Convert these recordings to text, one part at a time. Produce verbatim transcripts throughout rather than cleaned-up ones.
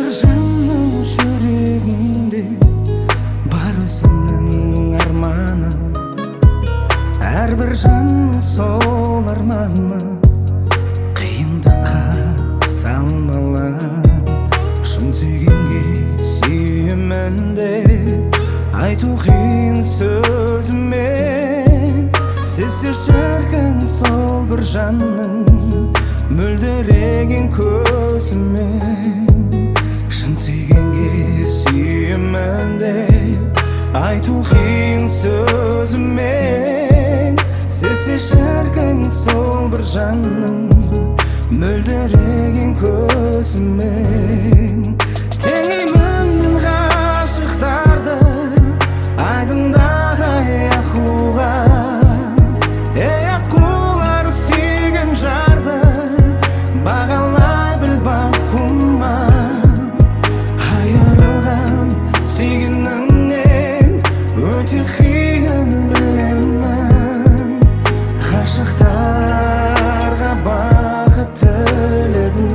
жанның жүрегінде бар өзіңнің арманы, әрбір жанның сол арманы қиындыққа салмалы. Шын сүйгенге сүйемін деп айту қиын сөзімен, сезсе шіркін сол бір жанның мөлдіреген көзімен. Шын сүйгенге сүйемін деп айту қиын сөзімен, сезсе шіркін сол бір жанның мөлдіреген көзімен. Теңеймін мен ғашықтарды айдындағы аққуға, ей аққулар сүйген жарды бағалай біл бақума. Айырылған сүйгеніңнен өте қиын білемін, ғашықтарға бақыт тіледім.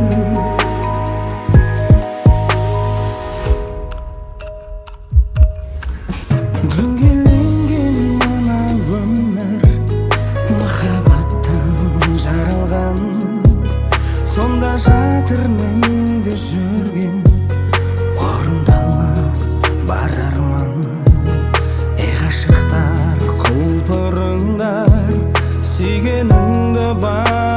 Дөңгеленген мына өмір махаббаттан жаралған, сонда жатыр менде жүрген орындалмас бар арман. Ей ғашықтар, құлпырыңдар, сүйгеніңді бар